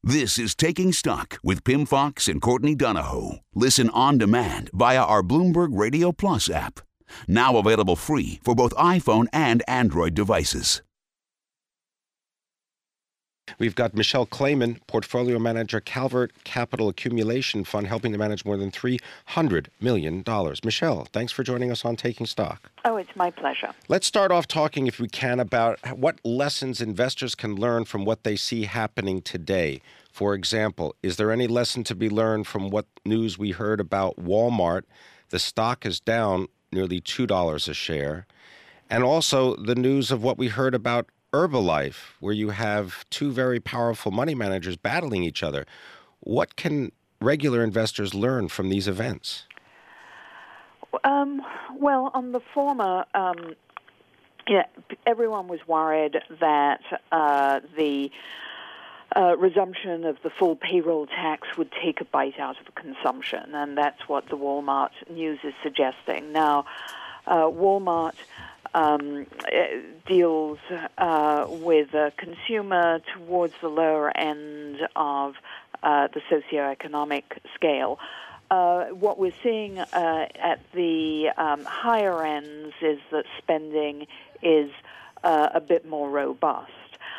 This is Taking Stock with Pim Fox and Courtney Donahoe. Listen on demand via our Bloomberg Radio Plus app. Now available free for both iPhone and Android devices. We've got Michelle Clayman, Portfolio Manager, Calvert Capital Accumulation Fund, helping to manage more than $300 million. Michelle, thanks for joining us on Taking Stock. Oh, it's my pleasure. Let's start off talking, if we can, about what lessons investors can learn from what they see happening today. For example, is there any lesson to be learned from what news we heard about Walmart? The stock is down nearly $2 a share. And also the news of what we heard about Herbalife, where you have two very powerful money managers battling each other. What can regular investors learn from these events? Well, on the former, everyone was worried that the resumption of the full payroll tax would take a bite out of consumption, and that's what the Walmart news is suggesting. Now, Walmart deals with a consumer towards the lower end of the socioeconomic scale. What we're seeing at the higher ends is that spending is a bit more robust.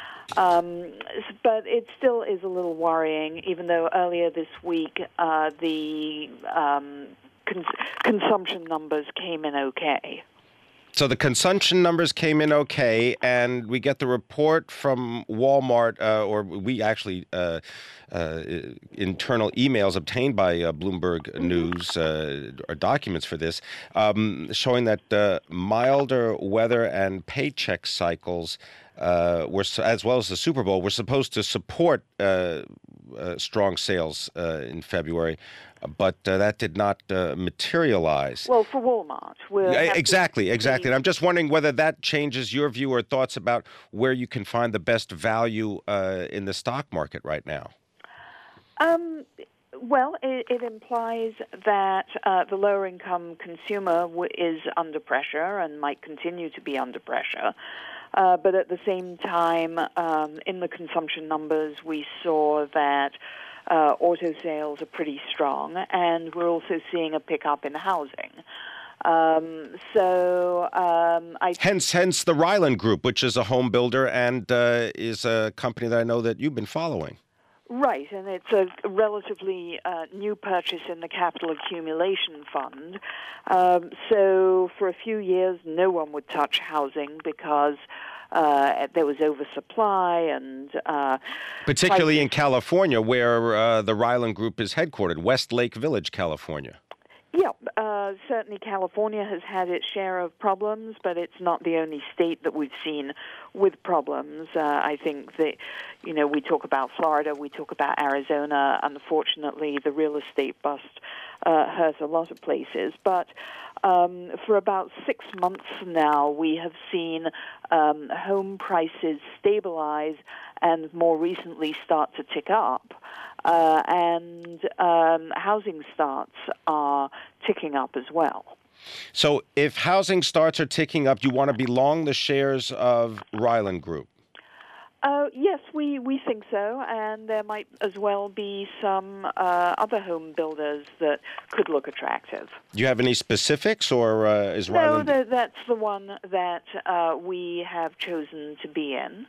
But it still is a little worrying, even though earlier this week the consumption numbers came in okay. So the consumption numbers came in okay, and we get the report from Walmart, or we actually, internal emails obtained by Bloomberg News, or documents for this, showing that milder weather and paycheck cycles were, as well as the Super Bowl, were supposed to support strong sales in February. But that did not materialize. Well, for Walmart. Exactly. And I'm just wondering whether that changes your view or thoughts about where you can find the best value in the stock market right now. Well, it implies that the lower-income consumer is under pressure and might continue to be under pressure. But at the same time, in the consumption numbers, we saw that auto sales are pretty strong, and we're also seeing a pickup in housing. Hence the Ryland Group, which is a home builder and is a company that I know that you've been following. Right, and it's a relatively new purchase in the Capital Accumulation Fund. So for a few years, no one would touch housing because there was oversupply and particularly in California, where the Ryland Group is headquartered, Westlake Village, California. Yeah, certainly California has had its share of problems, but it's not the only state that we've seen with problems. I think that, we talk about Florida, we talk about Arizona. Unfortunately, the real estate bust hurt a lot of places. But for about 6 months now, we have seen home prices stabilize and more recently start to tick up. And housing starts are ticking up as well. So if housing starts are ticking up, you want to be long the shares of Ryland Group? Yes, we think so, and there might as well be some other home builders that could look attractive. Do you have any specifics, or is Ryland? No, that's the one that we have chosen to be in.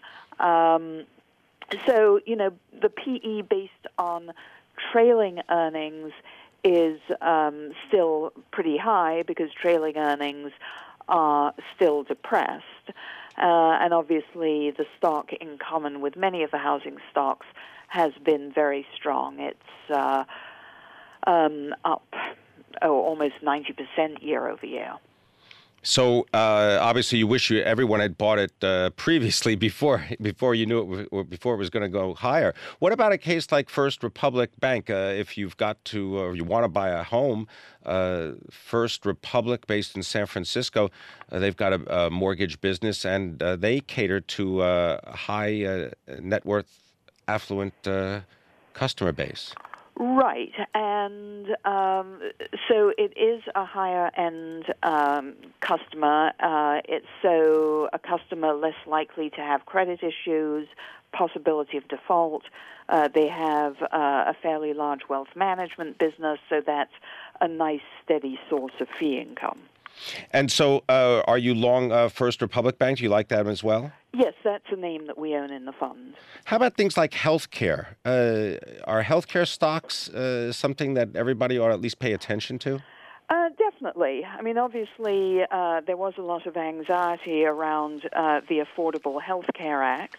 So, the PE based on trailing earnings is still pretty high because trailing earnings are still depressed. And obviously the stock, in common with many of the housing stocks, has been very strong. It's up almost 90% year over year. So obviously, you wish everyone had bought it previously before you knew it, or before it was going to go higher. What about a case like First Republic Bank? If you've got to, or you want to buy a home, First Republic, based in San Francisco, they've got a mortgage business, and they cater to a high net worth, affluent customer base. Right, and so it is a higher-end customer. It's so a customer less likely to have credit issues, possibility of default. They have a fairly large wealth management business, so that's a nice, steady source of fee income. And so are you long First Republic Bank? Do you like that as well? Yes, that's a name that we own in the fund. How about things like healthcare? Are healthcare stocks something that everybody ought to at least pay attention to? Definitely. I mean, obviously, there was a lot of anxiety around the Affordable Health Care Act.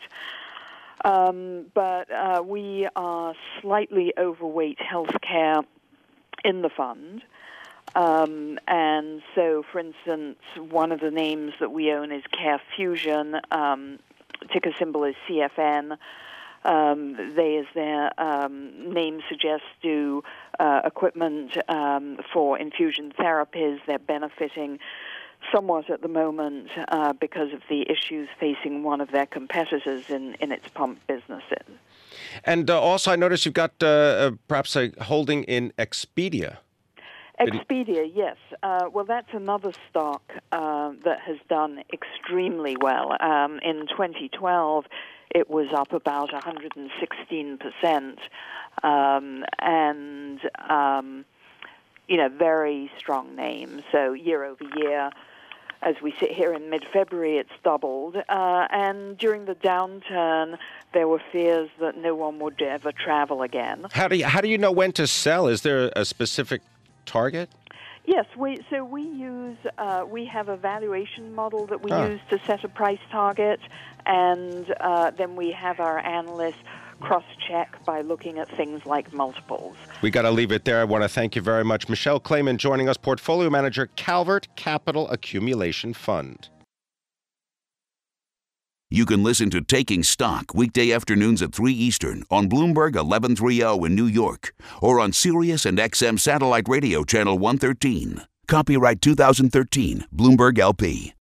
But we are slightly overweight healthcare in the fund. And so, for instance, one of the names that we own is CareFusion. Ticker symbol is CFN. They, as their name suggests, do equipment for infusion therapies. They're benefiting somewhat at the moment because of the issues facing one of their competitors in its pump businesses. And also, I noticed you've got perhaps a holding in Expedia. Expedia, yes. Well, that's another stock that has done extremely well. In 2012, it was up about 116%, and very strong name. So year over year, as we sit here in mid-February, it's doubled. And during the downturn, there were fears that no one would ever travel again. How do you know when to sell? Is there a specific target? Yes, we have a valuation model that we use to set a price target, and then we have our analysts cross-check by looking at things like multiples. We got to leave it there. I want to thank you very much. Michelle Clayman joining us, portfolio manager, Calvert Capital Accumulation Fund. You can listen to Taking Stock weekday afternoons at 3 Eastern on Bloomberg 1130 in New York or on Sirius and XM Satellite Radio Channel 113. Copyright 2013, Bloomberg LP.